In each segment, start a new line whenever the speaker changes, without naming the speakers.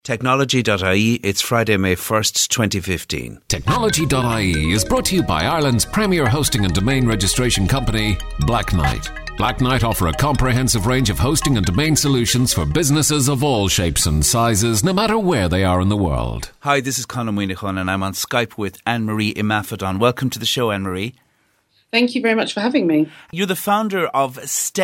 Technology.ie, it's Friday, May 1st, 2015.
Technology.ie is brought to you by Ireland's premier hosting and domain registration company, Black Knight. Black Knight offer a comprehensive range of hosting and domain solutions for businesses of all shapes and sizes, no matter where they are in the world.
Hi, this is Conor Moonaghan and I'm on Skype with Anne-Marie Imafidon. Welcome to the show, Anne-Marie.
Thank you very much for having me.
You're the founder of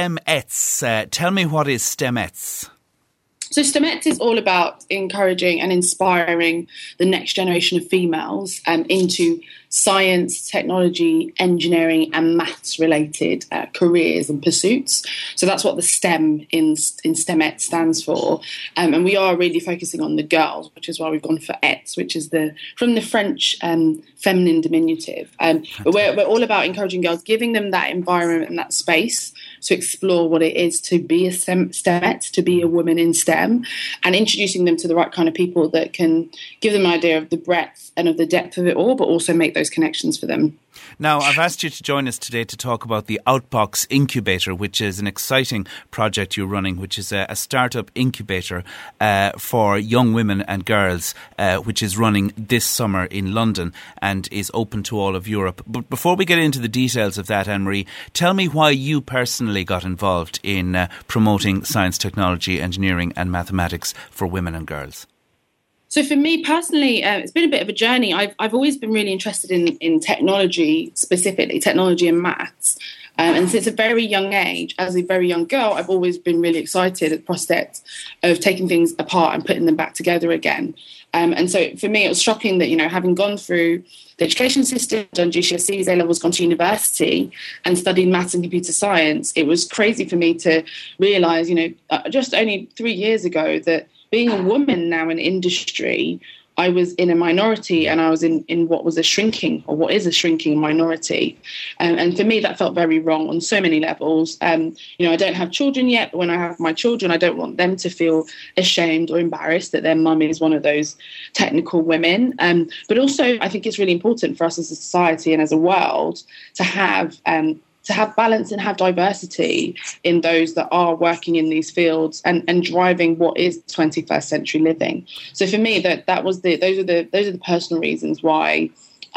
STEMettes. Tell me, what is STEMettes?
So STEMettes is all about encouraging and inspiring the next generation of females into science, technology, engineering and maths related careers and pursuits. So that's what the STEM in STEMettes stands for. And we are really focusing on the girls, which is why we've gone for ETS, which is from the French feminine diminutive. But we're all about encouraging girls, giving them that environment and that space to explore what it is to be a STEMette, to be a woman in STEM, and introducing them to the right kind of people that can give them an idea of the breadth and of the depth of it all, but also make those connections for them.
Now, I've asked you to join us today to talk about the Outbox Incubator, which is an exciting project you're running, which is a startup incubator for young women and girls, which is running this summer in London and is open to all of Europe. But before we get into the details of that, Anne-Marie, tell me why you personally got involved in promoting science, technology, engineering and mathematics for women and girls.
So for me personally, it's been a bit of a journey. I've always been really interested in technology, specifically technology and maths. And since a very young age, as a very young girl, I've always been really excited at the prospect of taking things apart and putting them back together again. And so for me, it was shocking that, having gone through the education system, done GCSEs, A-levels, gone to university and studied maths and computer science, it was crazy for me to realise, just only 3 years ago that being a woman now in industry, I was in a minority and I was in what was a shrinking or what is a shrinking minority. And for me, that felt very wrong on so many levels. I don't have children yet, but when I have my children, I don't want them to feel ashamed or embarrassed that their mum is one of those technical women. But also, I think it's really important for us as a society and as a world to have balance and have diversity in those that are working in these fields and driving what is 21st century living. So for me, those are the personal reasons why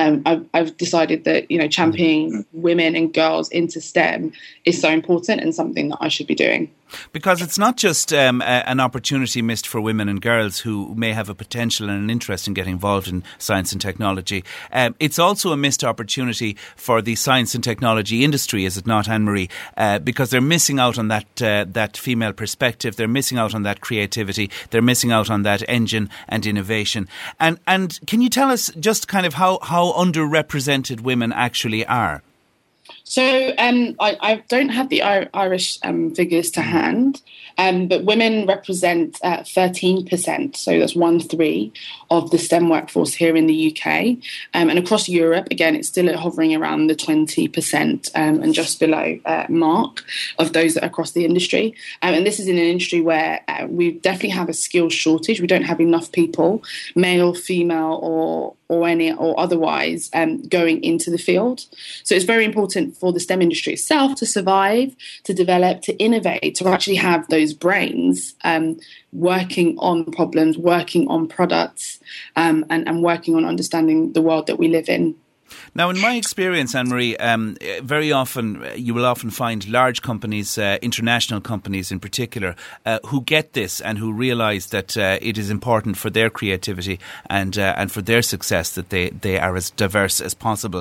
I've decided that championing women and girls into STEM is so important and something that I should be doing.
Because it's not just an opportunity missed for women and girls who may have a potential and an interest in getting involved in science and technology. It's also a missed opportunity for the science and technology industry, is it not, Anne-Marie? Because they're missing out on that female perspective. They're missing out on that creativity. They're missing out on that engine and innovation. And can you tell us just kind of how underrepresented women actually are?
So I don't have the Irish figures to hand, but women represent 13%, so that's 1/3 of the STEM workforce here in the UK. And across Europe, again, it's still hovering around the 20% and just below mark of those that are across the industry. And this is in an industry where we definitely have a skills shortage. We don't have enough people, male, female, or otherwise, going into the field. So it's very important for the STEM industry itself to survive, to develop, to innovate, to actually have those brains working on problems, working on products, and working on understanding the world that we live in.
Now, in my experience, Anne-Marie, very often you will often find large companies, international companies in particular, who get this and who realise that it is important for their creativity and for their success that they are as diverse as possible.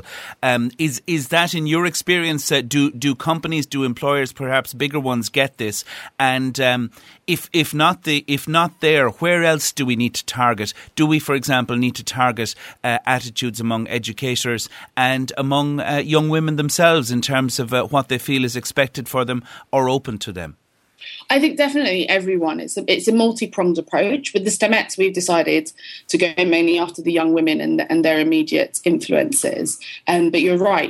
Is that in your experience? Do companies, do employers, perhaps bigger ones, get this? And if not there, where else do we need to target? Do we, for example, need to target attitudes among educators and among young women themselves in terms of what they feel is expected for them or open to them?
I think definitely everyone. It's a multi-pronged approach. With the STEMettes, we've decided to go mainly after the young women and their immediate influences. But you're right,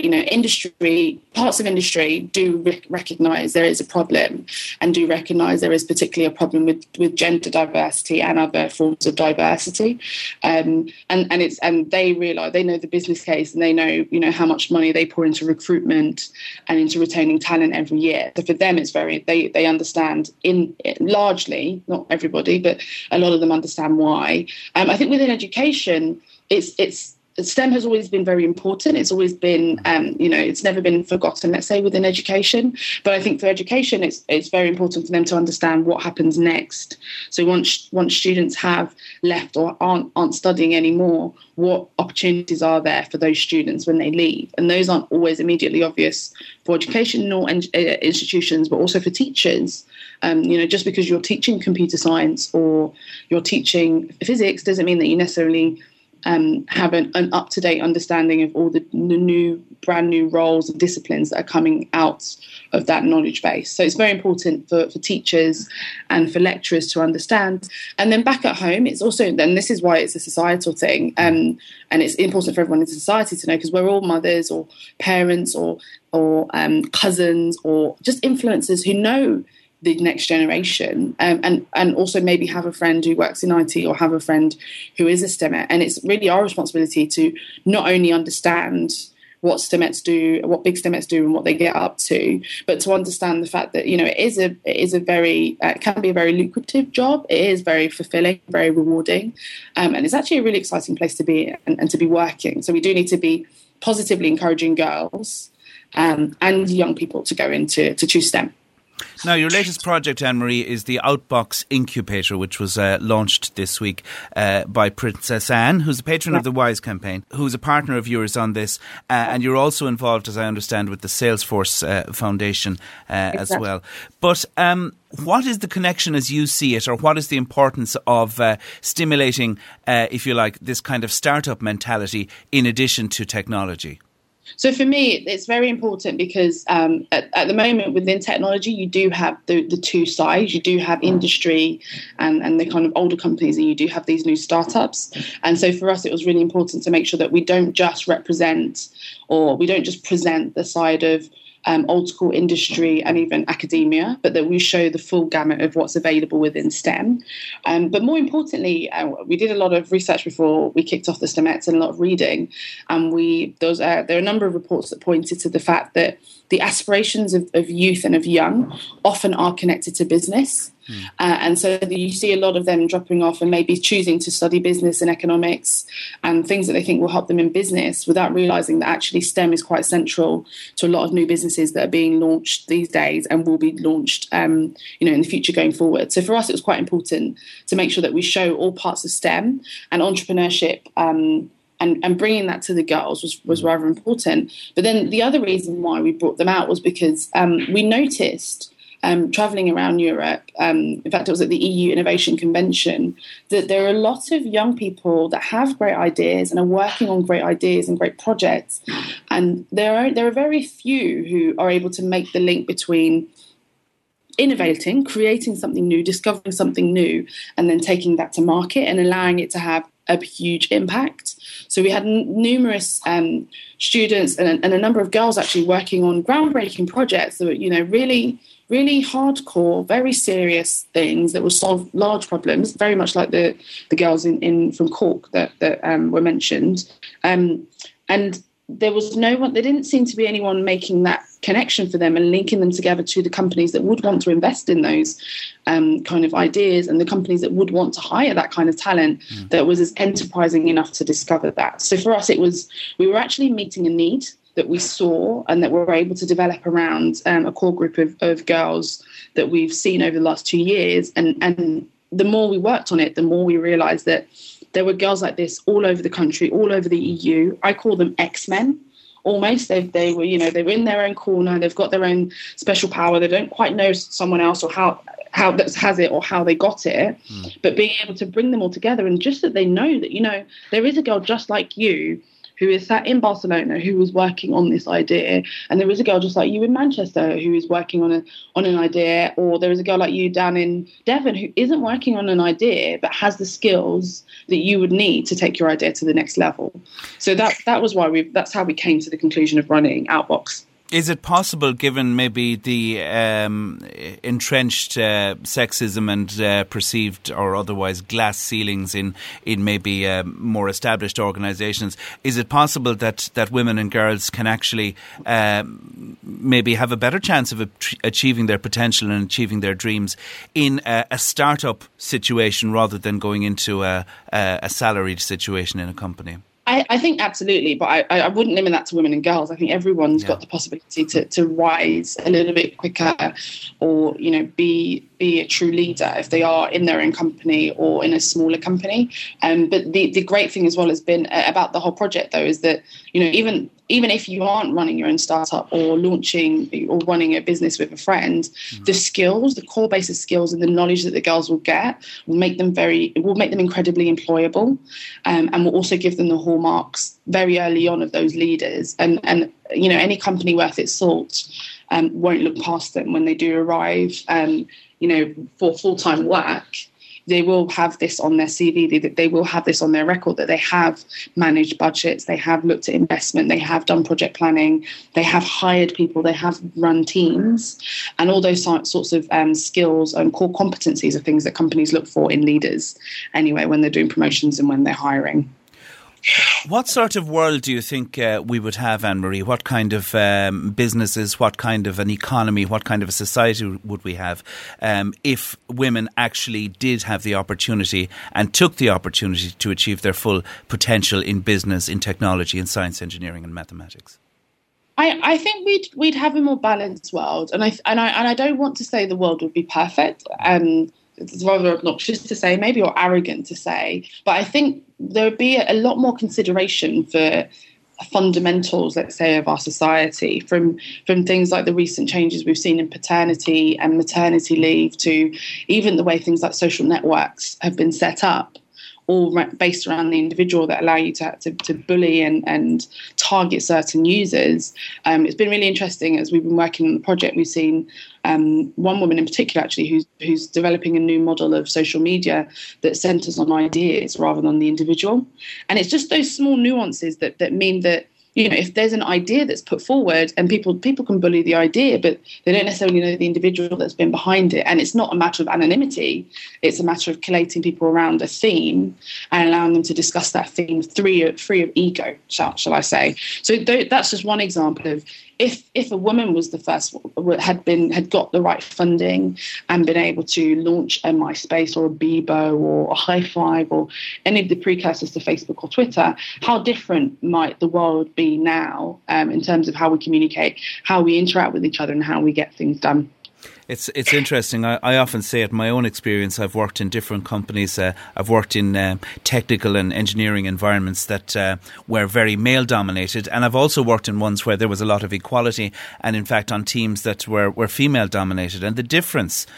parts of industry do recognise there is a problem and do recognise there is particularly a problem with gender diversity and other forms of diversity. And they realise, they know the business case and they know how much money they pour into recruitment and into retaining talent every year. So for them, it's they understand understand largely, not everybody, but a lot of them understand why. I think within education, STEM has always been very important. It's always been, it's never been forgotten, let's say, within education. But I think for education, it's very important for them to understand what happens next. So once students have left or aren't studying anymore, what opportunities are there for those students when they leave? And those aren't always immediately obvious for educational institutions, but also for teachers. Just because you're teaching computer science or you're teaching physics doesn't mean that you necessarily have an up-to-date understanding of all the brand new roles and disciplines that are coming out of that knowledge base. So it's very important for teachers and for lecturers to understand. And then back at home, it's also, then this is why it's a societal thing, and it's important for everyone in society to know, because we're all mothers or parents or cousins or just influencers who know the next generation, and also maybe have a friend who works in IT or have a friend who is a STEMette. And it's really our responsibility to not only understand what STEMettes do, what big STEMettes do and what they get up to, but to understand the fact that, it can be a very lucrative job. It is very fulfilling, very rewarding. And it's actually a really exciting place to be and to be working. So we do need to be positively encouraging girls and young people to go to choose STEM.
Now, your latest project, Anne-Marie, is the Outbox Incubator, which was launched this week by Princess Anne, who's a patron of the WISE campaign, who's a partner of yours on this. And you're also involved, as I understand, with the Salesforce Foundation as well. But what is the connection as you see it, or what is the importance of stimulating, if you like, this kind of startup mentality in addition to technology?
So for me, it's very important because at the moment within technology, you do have the two sides. You do have industry and the kind of older companies, and you do have these new startups. And so for us, it was really important to make sure that we don't just represent or we don't just present the side of old school industry and even academia, but that we show the full gamut of what's available within STEM. But more importantly, we did a lot of research before we kicked off the STEMettes and a lot of reading. And there are a number of reports that pointed to the fact that the aspirations of youth and of young often are connected to business. And so you see a lot of them dropping off and maybe choosing to study business and economics and things that they think will help them in business without realising that actually STEM is quite central to a lot of new businesses that are being launched these days and will be launched in the future going forward. So for us, it was quite important to make sure that we show all parts of STEM and entrepreneurship and bringing that to the girls was rather important. But then the other reason why we brought them out was because we noticed travelling around Europe, in fact, it was at the EU Innovation Convention, that there are a lot of young people that have great ideas and are working on great ideas and great projects. And there are very few who are able to make the link between innovating, creating something new, discovering something new, and then taking that to market and allowing it to have a huge impact. So we had numerous students and a number of girls actually working on groundbreaking projects that were, really, really hardcore, very serious things that will solve large problems, very much like the girls from Cork that were mentioned. And there was no one, there didn't seem to be anyone making that connection for them and linking them together to the companies that would want to invest in those kind of ideas and the companies that would want to hire that kind of talent that was as enterprising enough to discover that. So for us, we were actually meeting a need that we saw and that we're able to develop around a core group of girls that we've seen over the last 2 years. And the more we worked on it, the more we realised that there were girls like this all over the country, all over the EU. I call them X-Men. Almost, they were in their own corner. They've got their own special power. They don't quite know someone else or how that has it or how they got it. But being able to bring them all together and just that they know that there is a girl just like you who is sat in Barcelona who was working on this idea, and there is a girl just like you in Manchester who is working on an idea, or there is a girl like you down in Devon who isn't working on an idea but has the skills that you would need to take your idea to the next level. So that's how we came to the conclusion of running Outbox.
Is it possible, given maybe the entrenched sexism and perceived or otherwise glass ceilings in maybe more established organisations, is it possible that women and girls can actually maybe have a better chance of achieving their potential and achieving their dreams in a start-up situation rather than going into a salaried situation in a company?
I think absolutely, but I wouldn't limit that to women and girls. I think everyone's got the possibility to rise a little bit quicker, or be a true leader if they are in their own company or in a smaller company. But the great thing as well has been about the whole project, though, is that even if you aren't running your own startup or launching or running a business with a friend, the skills, the core basis skills and the knowledge that the girls will get will make them incredibly employable, and will also give them the hallmarks very early on of those leaders. And any company worth its salt won't look past them when they do arrive, for full-time work. They will have this on their CV, they will have this on their record, that they have managed budgets, they have looked at investment, they have done project planning, they have hired people, they have run teams, and all those sorts of skills and core competencies are things that companies look for in leaders anyway when they're doing promotions and when they're hiring.
What sort of world do you think we would have, Anne-Marie? What kind of businesses, what kind of an economy, what kind of a society would we have if women actually did have the opportunity and took the opportunity to achieve their full potential in business, in technology, in science, engineering and mathematics?
I think we'd have a more balanced world, and I don't want to say the world would be perfect. It's rather obnoxious to say, maybe, or arrogant to say, but I think there would be a lot more consideration for fundamentals, let's say, of our society, from things like the recent changes we've seen in paternity and maternity leave to even the way things like social networks have been set up, all based around the individual, that allow you to bully and target certain users. It's been really interesting as we've been working on the project. We've seen one woman in particular, actually, who's developing a new model of social media that centres on ideas rather than the individual. And it's just those small nuances that mean that, if there's an idea that's put forward and people can bully the idea, but they don't necessarily know the individual that's been behind it. And it's not a matter of anonymity. It's a matter of collating people around a theme and allowing them to discuss that theme free of ego, shall I say. So that's just one example of if a woman was the first, had got the right funding and been able to launch a MySpace or a Bebo or a High Five or any of the precursors to Facebook or Twitter, how different might the world be now in terms of how we communicate, how we interact with each other and how we get things done?
It's interesting. I often say it, my own experience, I've worked in different companies. I've worked in technical and engineering environments that were very male-dominated, and I've also worked in ones where there was a lot of equality, and in fact on teams that were female-dominated. And the difference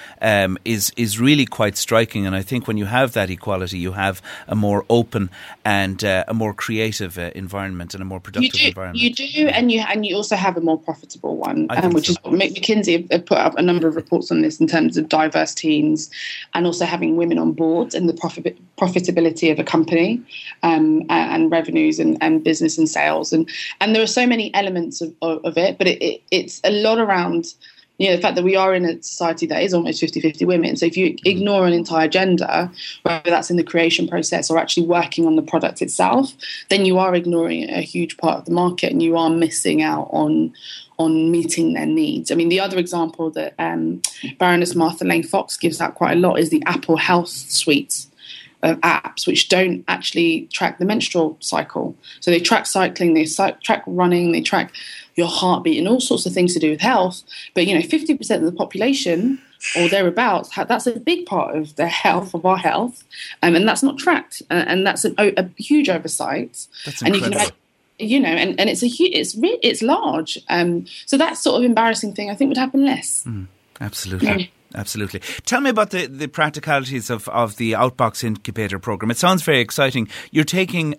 is really quite striking, and I think when you have that equality, you have a more open and a more creative environment and a more productive environment.
You do, and you also have a more profitable one, which is what McKinsey have put up a number of reports on this in terms of diverse teams and also having women on board and the profitability of a company and revenues and business and sales. And there are so many elements of it, but it's a lot around the fact that we are in a society that is almost 50-50 women. So if you ignore an entire gender, whether that's in the creation process or actually working on the product itself, then you are ignoring a huge part of the market and you are missing out on meeting their needs. I mean, the other example that Baroness Martha Lane Fox gives out quite a lot is the Apple Health Suite of apps, which don't actually track the menstrual cycle. So they track cycling, they track running, they track your heartbeat and all sorts of things to do with health. But, 50% of the population or thereabouts, that's a big part of their health, of our health, and that's not tracked. And that's a huge oversight.
That's incredible.
And you can imagine, and it's large. So that sort of embarrassing thing, I think, would happen less.
Absolutely. Yeah. Absolutely. Tell me about the practicalities of the Outbox Incubator Programme. It sounds very exciting. You're taking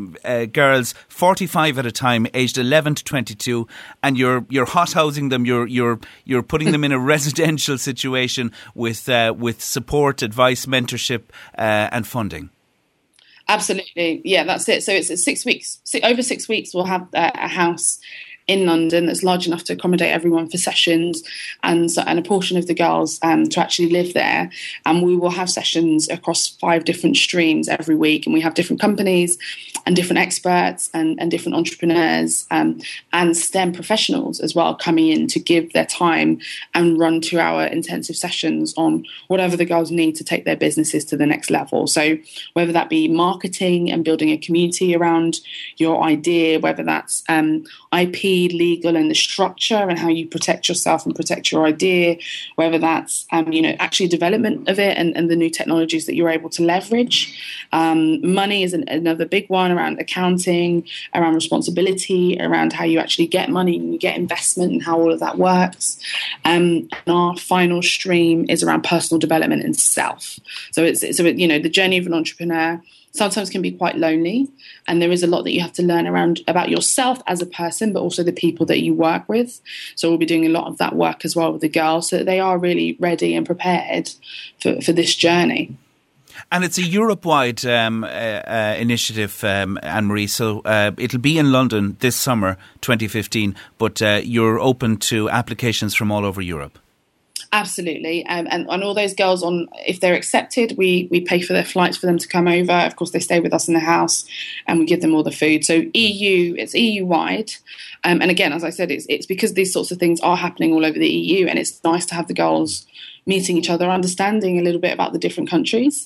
girls 45 at a time, aged 11 to 22, and you're hothousing them. You're putting them in a residential situation with support, advice, mentorship, and funding.
Absolutely. Yeah, that's it. So it's 6 weeks. Over 6 weeks, we'll have a house in London that's large enough to accommodate everyone for sessions, and a portion of the girls to actually live there. And we will have sessions across 5 different streams every week, and we have different companies and different experts and different entrepreneurs and STEM professionals as well coming in to give their time and run 2-hour intensive sessions on whatever the girls need to take their businesses to the next level. So whether that be marketing and building a community around your idea, whether that's IP, legal, and the structure and how you protect yourself and protect your idea, whether that's actually development of it and the new technologies that you're able to leverage. Money is another big one, around accounting, around responsibility, around how you actually get money and you get investment and how all of that works. And our final stream is around personal development and self. So it's the journey of an entrepreneur sometimes can be quite lonely, and there is a lot that you have to learn about yourself as a person, but also the people that you work with. So we'll be doing a lot of that work as well with the girls, so that they are really ready and prepared for this journey.
And it's a Europe-wide initiative, Anne-Marie, so it'll be in London this summer, 2015, but you're open to applications from all over Europe.
Absolutely. And all those girls, if they're accepted, we pay for their flights for them to come over. Of course, they stay with us in the house and we give them all the food. So it's EU-wide. And again, as I said, it's because these sorts of things are happening all over the EU, and it's nice to have the girls meeting each other, understanding a little bit about the different countries.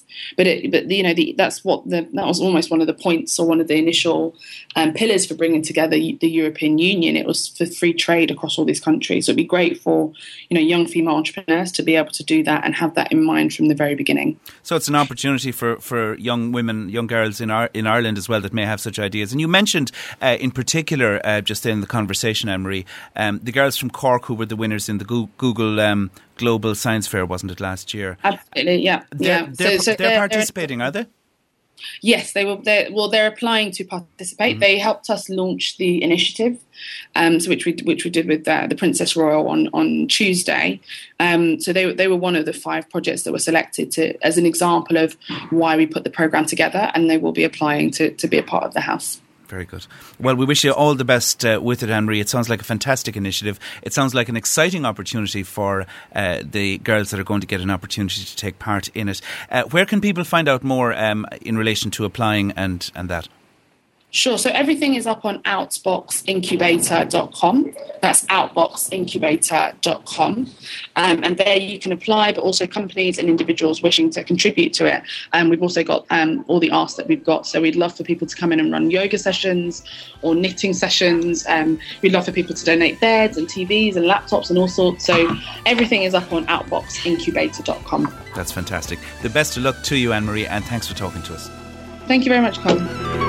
That was almost one of the points, or one of the initial pillars for bringing together the European Union. It was for free trade across all these countries. So it'd be great for young female entrepreneurs to be able to do that and have that in mind from the very beginning. So
it's an opportunity for young women, young girls in Ireland as well that may have such ideas. And you mentioned in particular just in the conversation, Anne-Marie, the girls from Cork who were the winners in the Google Global Science Fair, wasn't it, last year?
Absolutely, yeah.
They're participating, are they?
Yes, they will. They're applying to participate. Mm-hmm. They helped us launch the initiative, which we did with the Princess Royal on Tuesday. So they were one of the 5 projects that were selected as an example of why we put the programme together, and they will be applying to be a part of the house.
Very good. Well, we wish you all the best with it, Anne-Marie. It sounds like a fantastic initiative. It sounds like an exciting opportunity for the girls that are going to get an opportunity to take part in it. Where can people find out more in relation to applying and that?
Sure. So everything is up on outboxincubator.com. That's outboxincubator.com. And there you can apply, but also companies and individuals wishing to contribute to it. We've also got all the asks that we've got. So we'd love for people to come in and run yoga sessions or knitting sessions. We'd love for people to donate beds and TVs and laptops and all sorts. So everything is up on outboxincubator.com.
That's fantastic. The best of luck to you, Anne-Marie, and thanks for talking to us.
Thank you very much, Colin.